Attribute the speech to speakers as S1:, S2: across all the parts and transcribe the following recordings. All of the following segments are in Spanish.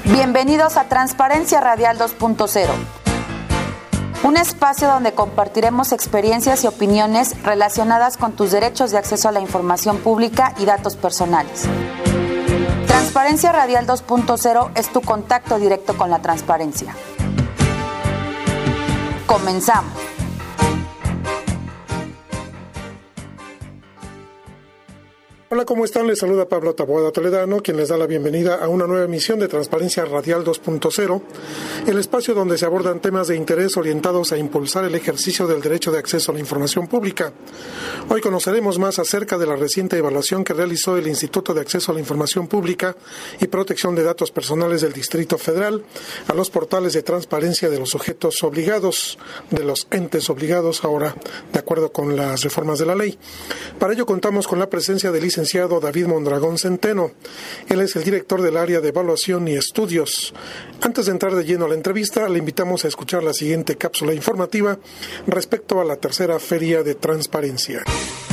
S1: Bienvenidos a Transparencia Radial 2.0, un espacio donde compartiremos experiencias y opiniones relacionadas con tus derechos de acceso a la información pública y datos personales. Transparencia Radial 2.0 es tu contacto directo con la transparencia. Comenzamos.
S2: Hola, ¿cómo están? Les saluda Pablo Taboada Toledano, quien les da la bienvenida a una nueva emisión de Transparencia Radial 2.0, el espacio donde se abordan temas de interés orientados a impulsar el ejercicio del derecho de acceso a la información pública. Hoy conoceremos más acerca de la reciente evaluación que realizó el Instituto de Acceso a la Información Pública y Protección de Datos Personales del Distrito Federal a los portales de transparencia de los sujetos obligados, de los entes obligados ahora, de acuerdo con las reformas de la ley. Para ello contamos con la presencia del licenciado David Mondragón Centeno. Él es el director del área de evaluación y estudios. Antes de entrar de lleno a la entrevista, le invitamos a escuchar la siguiente cápsula informativa respecto a la tercera Feria de Transparencia.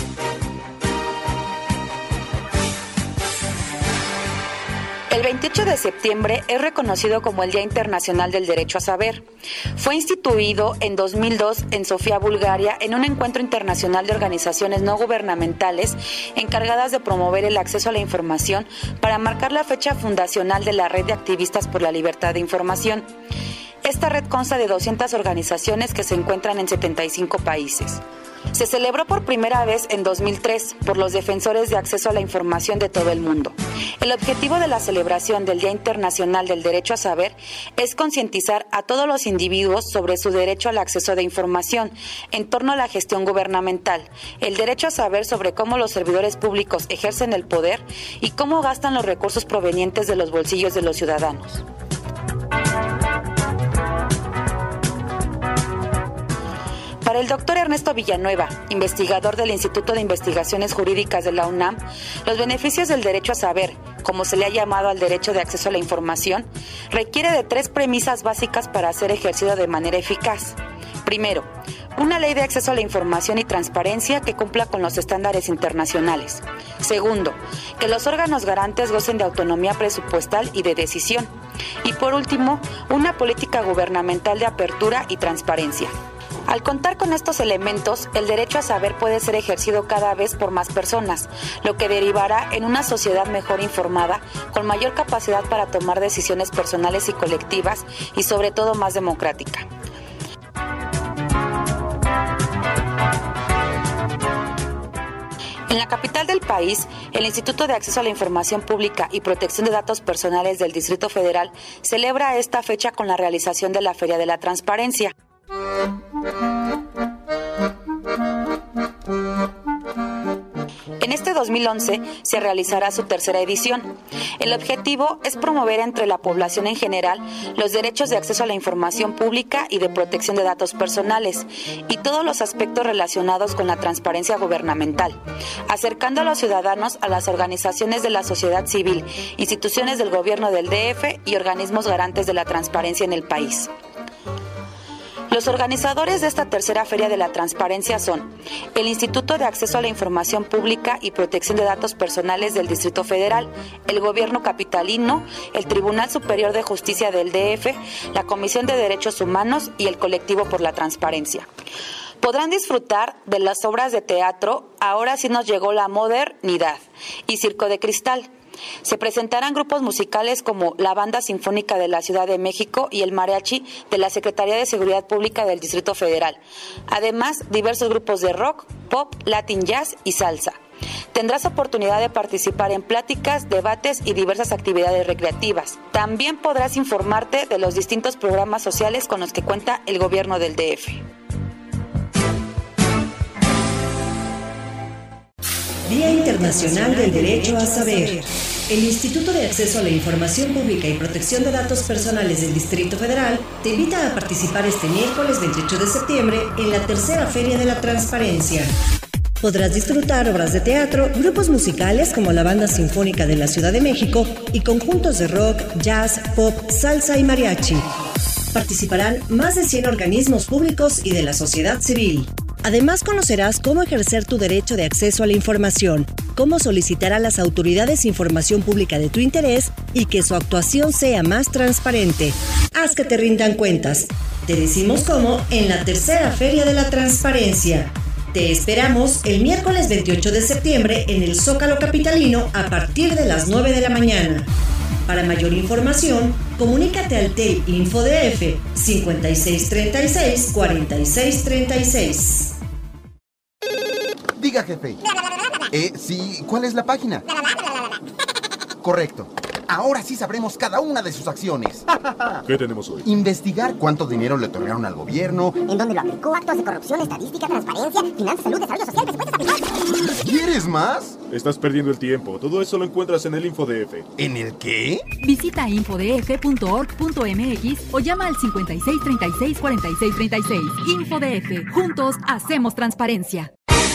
S1: El 28 de septiembre es reconocido como el Día Internacional del Derecho a Saber. Fue instituido en 2002 en Sofía, Bulgaria, en un encuentro internacional de organizaciones no gubernamentales encargadas de promover el acceso a la información para marcar la fecha fundacional de la Red de Activistas por la Libertad de Información. Esta red consta de 200 organizaciones que se encuentran en 75 países. Se celebró por primera vez en 2003 por los defensores de acceso a la información de todo el mundo. El objetivo de la celebración del Día Internacional del Derecho a Saber es concientizar a todos los individuos sobre su derecho al acceso de información en torno a la gestión gubernamental, el derecho a saber sobre cómo los servidores públicos ejercen el poder y cómo gastan los recursos provenientes de los bolsillos de los ciudadanos. Para el doctor Ernesto Villanueva, investigador del Instituto de Investigaciones Jurídicas de la UNAM, los beneficios del derecho a saber, como se le ha llamado al derecho de acceso a la información, requiere de 3 premisas básicas para ser ejercido de manera eficaz. Primero, una ley de acceso a la información y transparencia que cumpla con los estándares internacionales. Segundo, que los órganos garantes gocen de autonomía presupuestal y de decisión. Y por último, una política gubernamental de apertura y transparencia. Al contar con estos elementos, el derecho a saber puede ser ejercido cada vez por más personas, lo que derivará en una sociedad mejor informada, con mayor capacidad para tomar decisiones personales y colectivas y sobre todo más democrática. En la capital del país, el Instituto de Acceso a la Información Pública y Protección de Datos Personales del Distrito Federal celebra esta fecha con la realización de la Feria de la Transparencia. En este 2011 se realizará su tercera edición. El objetivo es promover entre la población en general los derechos de acceso a la información pública y de protección de datos personales y todos los aspectos relacionados con la transparencia gubernamental, acercando a los ciudadanos a las organizaciones de la sociedad civil, instituciones del gobierno del DF y organismos garantes de la transparencia en el país. Los organizadores de esta tercera Feria de la Transparencia son el Instituto de Acceso a la Información Pública y Protección de Datos Personales del Distrito Federal, el Gobierno Capitalino, el Tribunal Superior de Justicia del DF, la Comisión de Derechos Humanos y el Colectivo por la Transparencia. Podrán disfrutar de las obras de teatro Ahora sí nos llegó la modernidad y Circo de Cristal. Se presentarán grupos musicales como la Banda Sinfónica de la Ciudad de México y el Mariachi de la Secretaría de Seguridad Pública del Distrito Federal. Además, diversos grupos de rock, pop, latin jazz y salsa. Tendrás oportunidad de participar en pláticas, debates y diversas actividades recreativas. También podrás informarte de los distintos programas sociales con los que cuenta el gobierno del DF.
S3: Día Internacional del Derecho a Saber. El Instituto de Acceso a la Información Pública y Protección de Datos Personales del Distrito Federal te invita a participar este miércoles 28 de septiembre en la tercera Feria de la Transparencia. Podrás disfrutar obras de teatro, grupos musicales como la Banda Sinfónica de la Ciudad de México y conjuntos de rock, jazz, pop, salsa y mariachi. Participarán más de 100 organismos públicos y de la sociedad civil. Además, conocerás cómo ejercer tu derecho de acceso a la información, cómo solicitar a las autoridades información pública de tu interés y que su actuación sea más transparente. Haz que te rindan cuentas. Te decimos cómo en la tercera Feria de la Transparencia. Te esperamos el miércoles 28 de septiembre en el Zócalo Capitalino a partir de las 9 de la mañana. Para mayor información, comunícate al TEL InfoDF 5636-4636.
S4: Diga, jefe. Sí, ¿cuál es la página? Correcto. Ahora sí sabremos cada una de sus acciones.
S5: ¿Qué tenemos hoy?
S4: Investigar cuánto dinero le otorgaron al gobierno,
S6: en dónde lo aplicó, actos de corrupción, estadística, transparencia, finanzas, salud, desarrollo social, presupuestos aplicados.
S4: ¿Quieres más?
S5: Estás perdiendo el tiempo. Todo eso lo encuentras en el InfoDF.
S4: ¿En el qué?
S7: Visita infodf.org.mx o llama al 5636-4636. InfoDF. Juntos hacemos transparencia.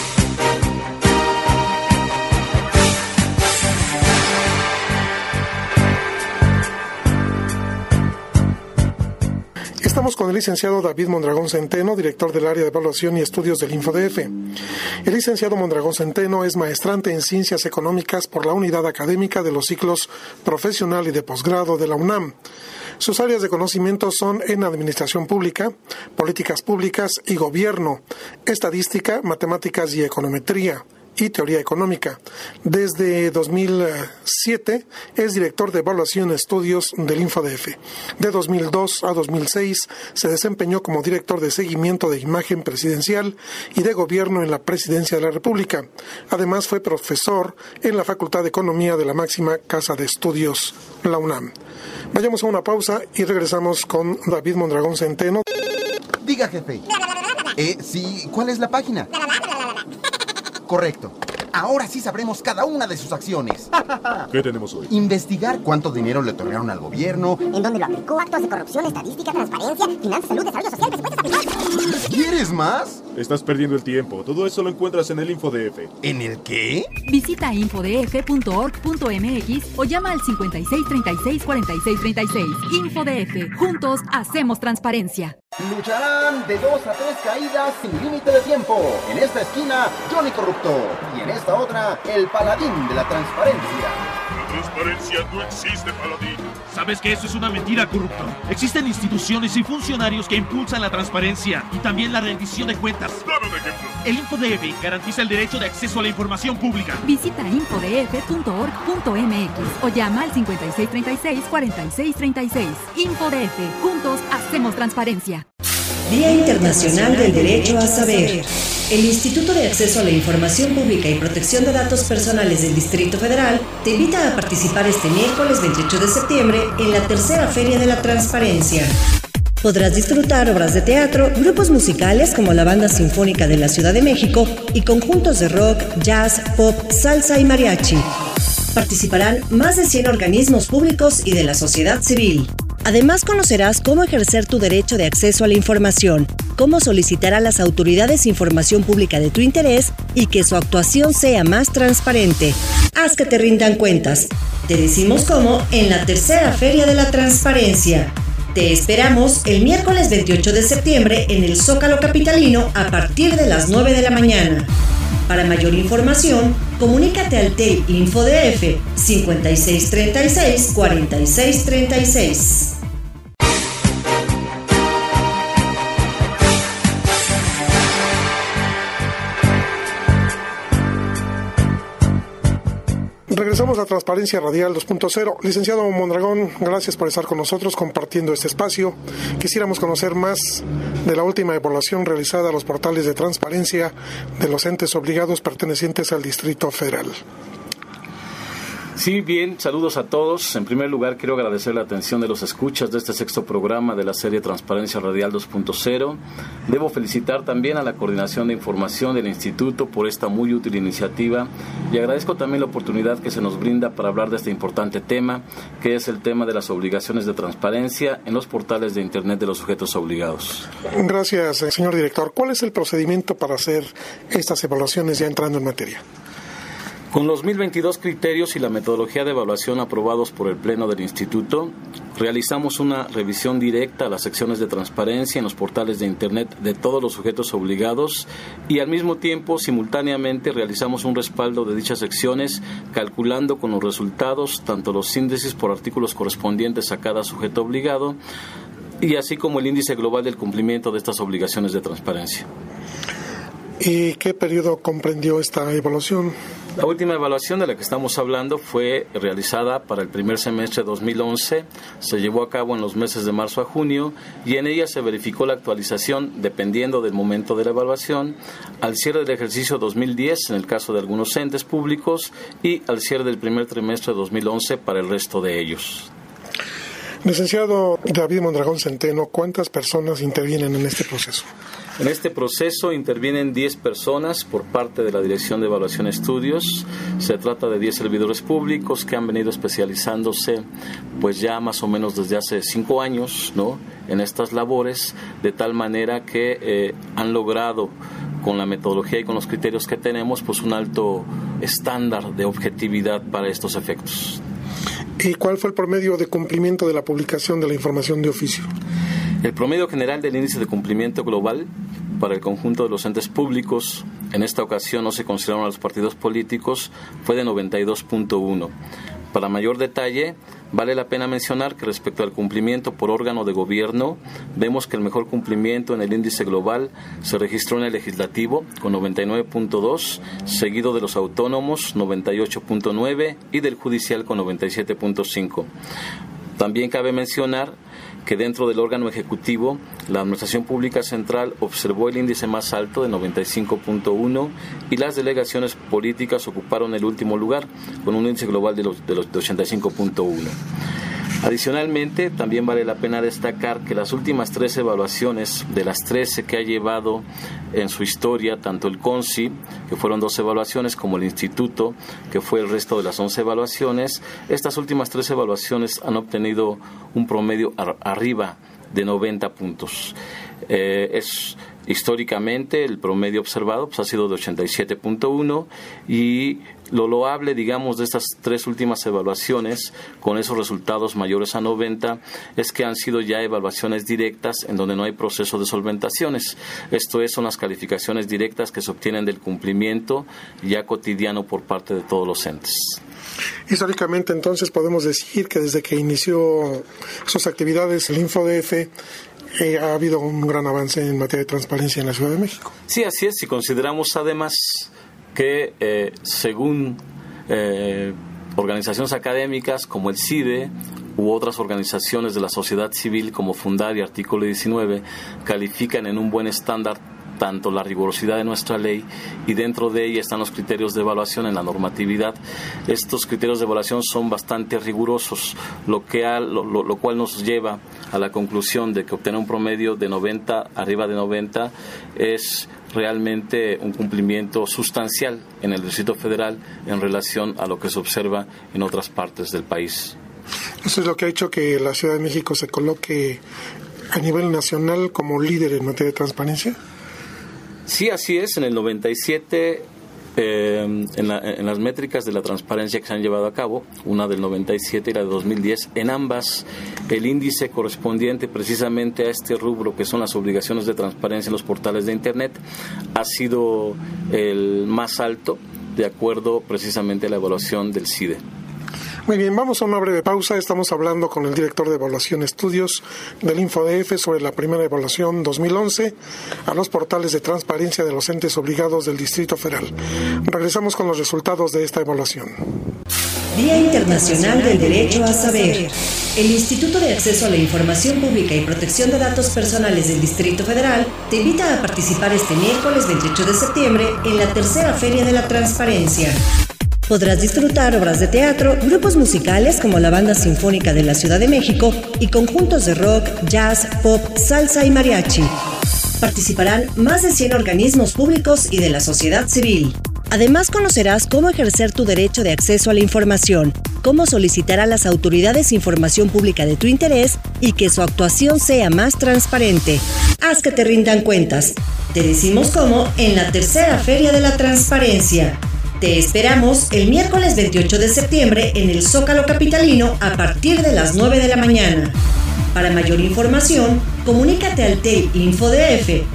S2: Estamos con el licenciado David Mondragón Centeno, director del área de evaluación y estudios del InfoDF. El licenciado Mondragón Centeno es maestrante en Ciencias Económicas por la Unidad Académica de los Ciclos Profesional y de Posgrado de la UNAM. Sus áreas de conocimiento son en Administración Pública, Políticas Públicas y Gobierno, Estadística, Matemáticas y Econometría y Teoría Económica. Desde 2007 es director de Evaluación y Estudios del InfoDF. De 2002 a 2006 se desempeñó como director de Seguimiento de Imagen Presidencial y de Gobierno en la Presidencia de la República. Además fue profesor en la Facultad de Economía de la máxima Casa de Estudios, la UNAM. Vayamos a una pausa y regresamos con David Mondragón Centeno.
S4: Diga, jefe. Sí, ¿cuál es la página? Correcto. Ahora sí sabremos cada una de sus acciones.
S5: ¿Qué tenemos hoy?
S4: Investigar cuánto dinero le otorgaron al gobierno,
S6: en dónde lo aplicó, actos de corrupción, estadística, transparencia, finanzas, salud, desarrollo social, presupuestos aplicados.
S4: ¿Quieres más?
S5: Estás perdiendo el tiempo. Todo eso lo encuentras en el InfoDF.
S4: ¿En el qué?
S7: Visita infodf.org.mx o llama al 5636-4636. InfoDF. Juntos hacemos transparencia.
S8: Lucharán de 2 a 3 caídas sin límite de tiempo. En esta esquina, Johnny Corrupto. Y en esta otra, el paladín de la transparencia.
S9: La transparencia no existe, paladín.
S10: ¿Sabes que eso es una mentira, Corrupto? Existen instituciones y funcionarios que impulsan la transparencia y también la rendición de cuentas.
S9: Dame un ejemplo.
S10: El InfoDF garantiza el derecho de acceso a la información pública.
S7: Visita infodf.org.mx o llama al 5636-4636. InfoDF. Juntos hacemos transparencia.
S3: Día Internacional del Derecho a Saber. El Instituto de Acceso a la Información Pública y Protección de Datos Personales del Distrito Federal te invita a participar este miércoles 28 de septiembre en la tercera Feria de la Transparencia. Podrás disfrutar obras de teatro, grupos musicales como la Banda Sinfónica de la Ciudad de México y conjuntos de rock, jazz, pop, salsa y mariachi. Participarán más de 100 organismos públicos y de la sociedad civil. Además, conocerás cómo ejercer tu derecho de acceso a la información, cómo solicitar a las autoridades información pública de tu interés y que su actuación sea más transparente. Haz que te rindan cuentas. Te decimos cómo en la tercera Feria de la Transparencia. Te esperamos el miércoles 28 de septiembre en el Zócalo Capitalino a partir de las 9 de la mañana. Para mayor información, comunícate al TEL InfoDF 5636-4636.
S2: Regresamos a Transparencia Radial 2.0. Licenciado Mondragón, gracias por estar con nosotros compartiendo este espacio. Quisiéramos conocer más de la última evaluación realizada a los portales de transparencia de los entes obligados pertenecientes al Distrito Federal.
S11: Sí, bien, saludos a todos. En primer lugar, quiero agradecer la atención de los escuchas de este sexto programa de la serie Transparencia Radial 2.0. Debo felicitar también a la Coordinación de Información del Instituto por esta muy útil iniciativa y agradezco también la oportunidad que se nos brinda para hablar de este importante tema, que es el tema de las obligaciones de transparencia en los portales de Internet de los sujetos obligados.
S2: Gracias, señor director. ¿Cuál es el procedimiento para hacer estas evaluaciones ya entrando en materia?
S11: Con los 1022 criterios y la metodología de evaluación aprobados por el Pleno del Instituto, realizamos una revisión directa a las secciones de transparencia en los portales de Internet de todos los sujetos obligados y al mismo tiempo, simultáneamente, realizamos un respaldo de dichas secciones calculando con los resultados tanto los índices por artículos correspondientes a cada sujeto obligado y así como el índice global del cumplimiento de estas obligaciones de transparencia.
S2: ¿Y qué periodo comprendió esta evaluación?
S11: La última evaluación de la que estamos hablando fue realizada para el primer semestre de 2011, se llevó a cabo en los meses de marzo a junio y en ella se verificó la actualización, dependiendo del momento de la evaluación, al cierre del ejercicio 2010 en el caso de algunos entes públicos y al cierre del primer trimestre de 2011 para el resto de ellos.
S2: Licenciado David Mondragón Centeno, ¿cuántas personas intervienen en este proceso?
S11: En este proceso intervienen 10 personas por parte de la Dirección de Evaluación Estudios. Se trata de 10 servidores públicos que han venido especializándose pues ya más o menos desde hace 5 años, ¿no?, en estas labores, de tal manera que han logrado con la metodología y con los criterios que tenemos pues un alto estándar de objetividad para estos efectos.
S2: ¿Y cuál fue el promedio de cumplimiento de la publicación de la información de oficio?
S11: El promedio general del índice de cumplimiento global para el conjunto de los entes públicos, en esta ocasión no se consideraron a los partidos políticos, fue de 92.1. Para mayor detalle, vale la pena mencionar que respecto al cumplimiento por órgano de gobierno, vemos que el mejor cumplimiento en el índice global se registró en el legislativo con 99.2, seguido de los autónomos 98.9 y del judicial con 97.5. También cabe mencionar que dentro del órgano ejecutivo, la Administración Pública Central observó el índice más alto de 95.1 y las delegaciones políticas ocuparon el último lugar con un índice global de 85.1. Adicionalmente, también vale la pena destacar que las últimas 13 evaluaciones, de las 13 que ha llevado en su historia, tanto el CONSI, que fueron 2 evaluaciones, como el Instituto, que fue el resto de las 11 evaluaciones, estas últimas 3 evaluaciones han obtenido un promedio arriba de 90 puntos. Históricamente el promedio observado pues, ha sido de 87.1 y lo loable, digamos, de estas 3 últimas evaluaciones con esos resultados mayores a 90 es que han sido ya evaluaciones directas en donde no hay proceso de solventaciones. Esto es, son las calificaciones directas que se obtienen del cumplimiento ya cotidiano por parte de todos los entes.
S2: Históricamente, entonces, podemos decir que desde que inició sus actividades el InfoDF ha habido un gran avance en materia de transparencia en la Ciudad de México.
S11: Sí, así es. Si consideramos además que según organizaciones académicas como el CIDE u otras organizaciones de la sociedad civil como Fundar y Artículo 19 califican en un buen estándar tanto la rigurosidad de nuestra ley y dentro de ella están los criterios de evaluación en la normatividad. Estos criterios de evaluación son bastante rigurosos, lo cual nos lleva a la conclusión de que obtener un promedio de 90, arriba de 90, es realmente un cumplimiento sustancial en el Distrito Federal en relación a lo que se observa en otras partes del país.
S2: Eso es lo que ha hecho que la Ciudad de México se coloque a nivel nacional como líder en materia de transparencia.
S11: Sí, así es. En el 97, en las métricas de la transparencia que se han llevado a cabo, una del 97 y la de 2010, en ambas el índice correspondiente precisamente a este rubro que son las obligaciones de transparencia en los portales de Internet ha sido el más alto de acuerdo precisamente a la evaluación del CIDE.
S2: Muy bien, vamos a una breve pausa. Estamos hablando con el director de Evaluación Estudios del InfoDF sobre la primera evaluación 2011 a los portales de transparencia de los entes obligados del Distrito Federal. Regresamos con los resultados de esta evaluación.
S3: Día Internacional del Derecho a Saber. El Instituto de Acceso a la Información Pública y Protección de Datos Personales del Distrito Federal te invita a participar este miércoles 28 de septiembre en la tercera Feria de la Transparencia. Podrás disfrutar obras de teatro, grupos musicales como la Banda Sinfónica de la Ciudad de México y conjuntos de rock, jazz, pop, salsa y mariachi. Participarán más de 100 organismos públicos y de la sociedad civil. Además, conocerás cómo ejercer tu derecho de acceso a la información, cómo solicitar a las autoridades información pública de tu interés y que su actuación sea más transparente. Haz que te rindan cuentas. Te decimos cómo en la tercera Feria de la Transparencia. Te esperamos el miércoles 28 de septiembre en el Zócalo Capitalino a partir de las 9 de la mañana. Para mayor información, comunícate al TEL InfoDF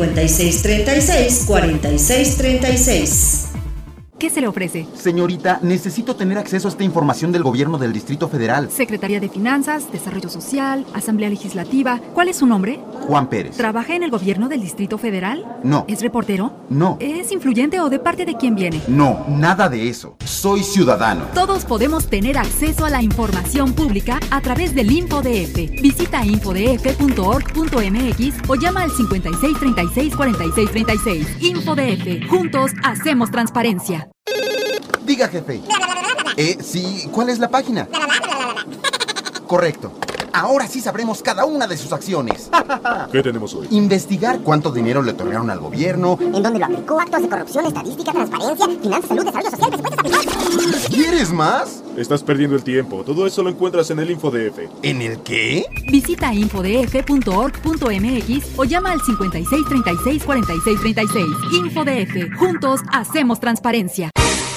S3: 5636-4636.
S7: ¿Qué se le ofrece?
S4: Señorita, necesito tener acceso a esta información del gobierno del Distrito Federal.
S7: Secretaría de Finanzas, Desarrollo Social, Asamblea Legislativa. ¿Cuál es su nombre?
S4: Juan Pérez.
S7: ¿Trabaja en el gobierno del Distrito Federal?
S4: No.
S7: ¿Es reportero?
S4: No.
S7: ¿Es influyente o de parte de quién viene?
S4: No, nada de eso. Soy ciudadano.
S7: Todos podemos tener acceso a la información pública a través del InfoDF. Visita infodf.org.mx o llama al 5636-4636. InfoDF. Juntos hacemos transparencia.
S4: Diga, jefe. Sí, ¿cuál es la página? Correcto. Ahora sí sabremos cada una de sus acciones.
S5: ¿Qué tenemos hoy?
S4: Investigar cuánto dinero le otorgaron al gobierno.
S6: ¿En dónde lo aplicó? Actos de corrupción, estadística, transparencia, finanzas, salud, desarrollo social, presupuestos aplicados.
S4: ¿Quieres más?
S5: Estás perdiendo el tiempo. Todo eso lo encuentras en el InfoDF.
S4: ¿En el qué?
S7: Visita infodf.org.mx o llama al 5636-4636. InfoDF. Juntos hacemos transparencia.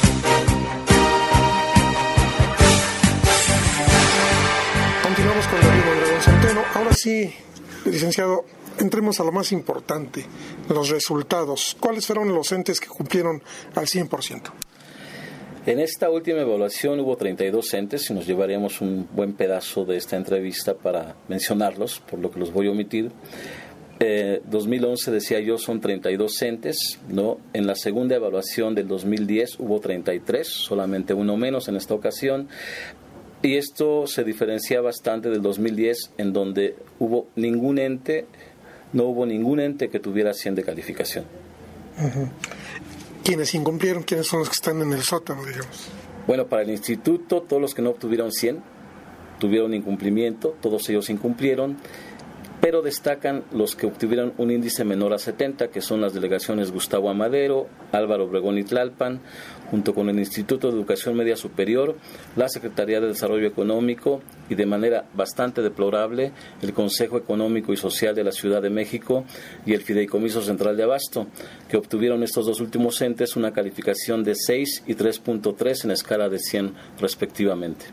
S2: Continuamos con David Mondragón Centeno. Ahora sí, licenciado, entremos a lo más importante, los resultados. ¿Cuáles fueron los entes que cumplieron al 100%?
S11: En esta última evaluación hubo 32 entes y nos llevaríamos un buen pedazo de esta entrevista para mencionarlos, por lo que los voy a omitir. 2011, decía yo, son 32 entes, ¿no? En la segunda evaluación del 2010 hubo 33, solamente uno menos en esta ocasión. Y esto se diferencia bastante del 2010, en donde no hubo ningún ente que tuviera 100 de calificación.
S2: Uh-huh. ¿Quiénes incumplieron? ¿Quiénes son los que están en el sótano, digamos?
S11: Bueno, para el instituto, todos los que no obtuvieron 100 tuvieron incumplimiento, todos ellos incumplieron, pero destacan los que obtuvieron un índice menor a 70, que son las delegaciones Gustavo Amadero, Álvaro Obregón y Tlalpan, junto con el Instituto de Educación Media Superior, la Secretaría de Desarrollo Económico y, de manera bastante deplorable, el Consejo Económico y Social de la Ciudad de México y el Fideicomiso Central de Abasto, que obtuvieron estos dos últimos entes una calificación de 6 y 3.3 en escala de 100 respectivamente.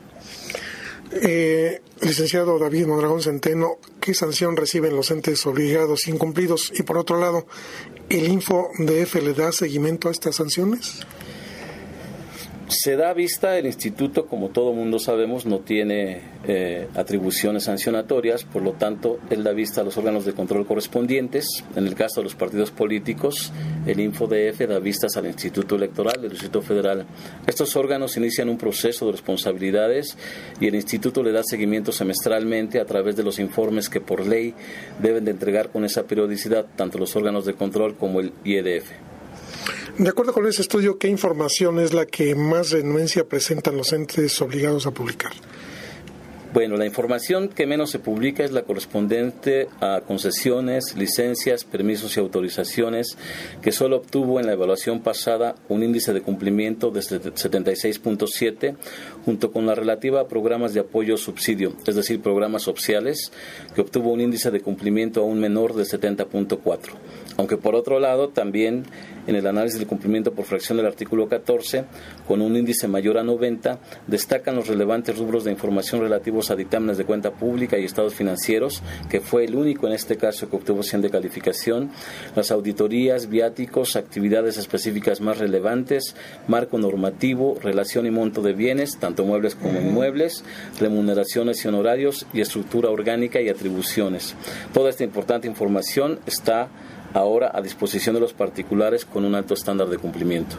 S2: Licenciado David Mondragón Centeno, ¿qué sanción reciben los entes obligados incumplidos? Y por otro lado, ¿el InfoDF le da seguimiento a estas sanciones?
S11: Se da vista, el instituto, como todo mundo sabemos, no tiene atribuciones sancionatorias, por lo tanto, él da vista a los órganos de control correspondientes. En el caso de los partidos políticos, el InfoDF da vistas al Instituto Electoral del Distrito Federal. Estos órganos inician un proceso de responsabilidades y el instituto le da seguimiento semestralmente a través de los informes que por ley deben de entregar con esa periodicidad tanto los órganos de control como el IEDF.
S2: De acuerdo con ese estudio, ¿qué información es la que más renuencia presentan los entes obligados a publicar?
S11: Bueno, la información que menos se publica es la correspondiente a concesiones, licencias, permisos y autorizaciones, que solo obtuvo en la evaluación pasada un índice de cumplimiento de 76.7, junto con la relativa a programas de apoyo o subsidio, es decir, programas sociales, que obtuvo un índice de cumplimiento aún menor de 70.4. Aunque por otro lado, también en el análisis del cumplimiento por fracción del artículo 14, con un índice mayor a 90, destacan los relevantes rubros de información relativos a dictámenes de cuenta pública y estados financieros, que fue el único en este caso que obtuvo 100 de calificación, las auditorías, viáticos, actividades específicas más relevantes, marco normativo, relación y monto de bienes, tanto muebles como inmuebles, remuneraciones y honorarios y estructura orgánica y atribuciones. Toda esta importante información está ahora a disposición de los particulares con un alto estándar de cumplimiento.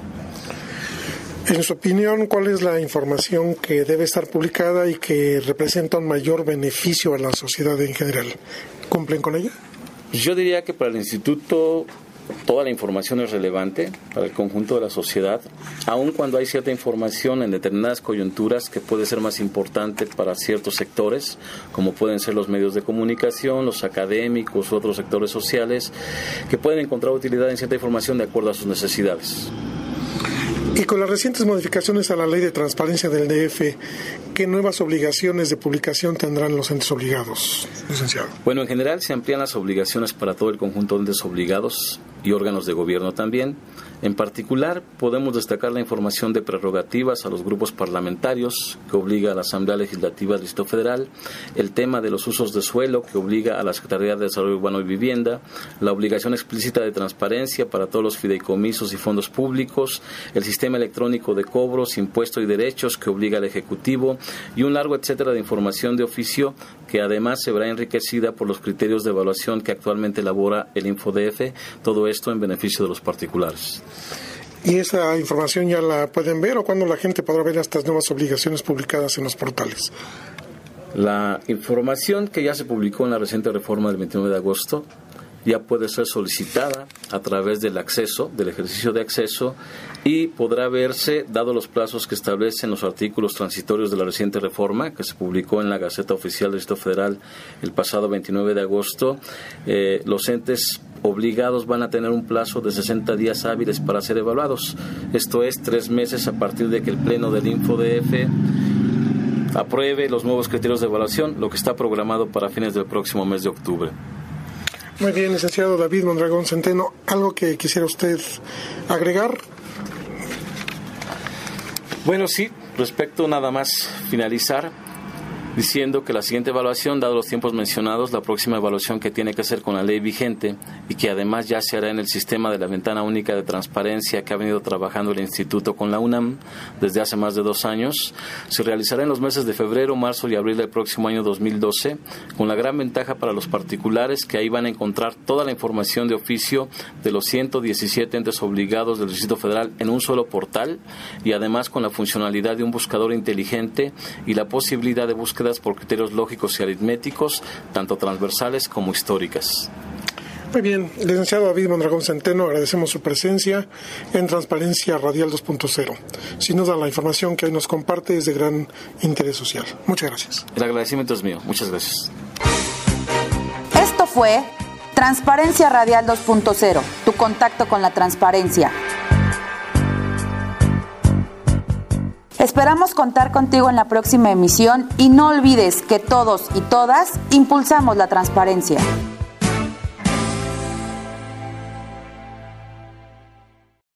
S2: En su opinión, ¿cuál es la información que debe estar publicada y que representa un mayor beneficio a la sociedad en general? ¿Cumplen con ella?
S11: Yo diría que para el instituto toda la información es relevante para el conjunto de la sociedad, aun cuando hay cierta información en determinadas coyunturas que puede ser más importante para ciertos sectores, como pueden ser los medios de comunicación, los académicos u otros sectores sociales, que pueden encontrar utilidad en cierta información de acuerdo a sus necesidades.
S2: Y con las recientes modificaciones a la Ley de Transparencia del DF, ¿qué nuevas obligaciones de publicación tendrán los entes obligados, licenciado?
S11: Bueno, en general se amplían las obligaciones para todo el conjunto de entes obligados y órganos de gobierno también. En particular, podemos destacar la información de prerrogativas a los grupos parlamentarios, que obliga a la Asamblea Legislativa del Distrito Federal, el tema de los usos de suelo, que obliga a la Secretaría de Desarrollo Urbano y Vivienda, la obligación explícita de transparencia para todos los fideicomisos y fondos públicos, el sistema electrónico de cobros, impuestos y derechos, que obliga al Ejecutivo, y un largo etcétera de información de oficio, que además se verá enriquecida por los criterios de evaluación que actualmente elabora el InfoDF, todo esto en beneficio de los particulares.
S2: ¿Y esa información ya la pueden ver o cuándo la gente podrá ver estas nuevas obligaciones publicadas en los portales?
S11: La información que ya se publicó en la reciente reforma del 29 de agosto ya puede ser solicitada a través del acceso, del ejercicio de acceso, y podrá verse, dado los plazos que establecen los artículos transitorios de la reciente reforma, que se publicó en la Gaceta Oficial del Distrito Federal el pasado 29 de agosto, los entes obligados van a tener un plazo de 60 días hábiles para ser evaluados. Esto es 3 meses a partir de que el Pleno del InfoDF apruebe los nuevos criterios de evaluación, lo que está programado para fines del próximo mes de octubre.
S2: Muy bien, licenciado David Mondragón Centeno, ¿algo que quisiera usted agregar?
S11: Bueno, sí, respecto nada más finalizar diciendo que la siguiente evaluación, dado los tiempos mencionados, la próxima evaluación que tiene que hacer con la ley vigente y que además ya se hará en el sistema de la ventana única de transparencia que ha venido trabajando el Instituto con la UNAM desde hace más de 2 años, se realizará en los meses de febrero, marzo y abril del próximo año 2012, con la gran ventaja para los particulares que ahí van a encontrar toda la información de oficio de los 117 entes obligados del Distrito Federal en un solo portal y además con la funcionalidad de un buscador inteligente y la posibilidad de búsquedas por criterios lógicos y aritméticos, tanto transversales como históricas.
S2: Muy bien, licenciado David Mondragón Centeno, agradecemos su presencia en Transparencia Radial 2.0. Sin duda, la información que hoy nos comparte es de gran interés social. Muchas gracias.
S11: El agradecimiento es mío. Muchas gracias.
S1: Esto fue Transparencia Radial 2.0, tu contacto con la transparencia. Esperamos contar contigo en la próxima emisión y no olvides que todos y todas impulsamos la transparencia.